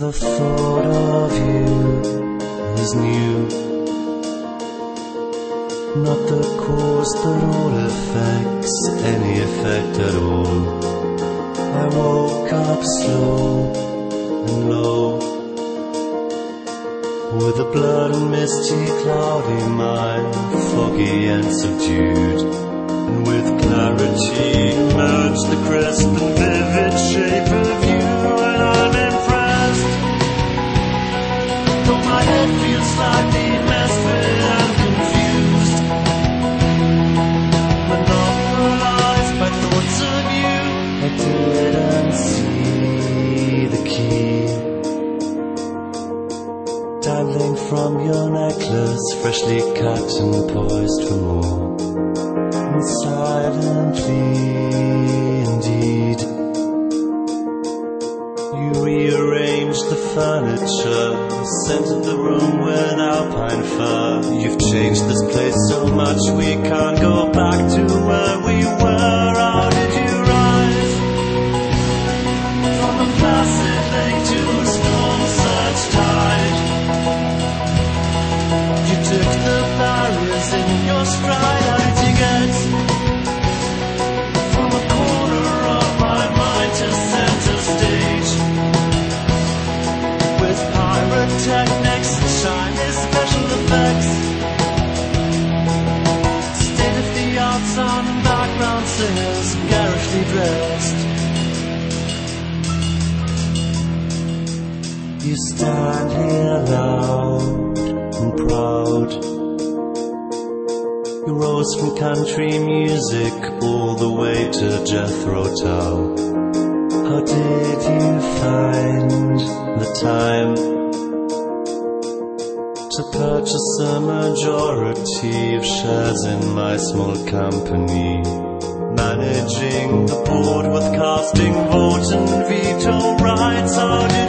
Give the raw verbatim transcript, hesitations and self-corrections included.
The thought of you is new, not the cause that all affects any effect at all. I woke up slow and low, with a blood and misty cloudy mind, foggy and subdued, and with clarity emerged the crisp and vivid shape of you. And I'm impressed, though my head feels slightly misfit and confused, monopolized by thoughts of you. I didn't see the key dangling from your necklace, freshly cut and poised for more. And silently, indeed, you rearranged the furniture, scented the room with alpine fur. You've changed this place so much we can't go back to where we were. How did you rise from a placid lake to a storm-surged tide? You took the barriers in your stride. How did you get from a corner of my mind to center stage, with pyrotechnics and shiny special effects, state-of-the-art sound and background singers garishly dressed? You stand here loud and proud. You rose from country music all the way to Jethro Tull. How did you find the time to purchase a majority of shares in my small company, managing the board with casting vote and veto rights? How did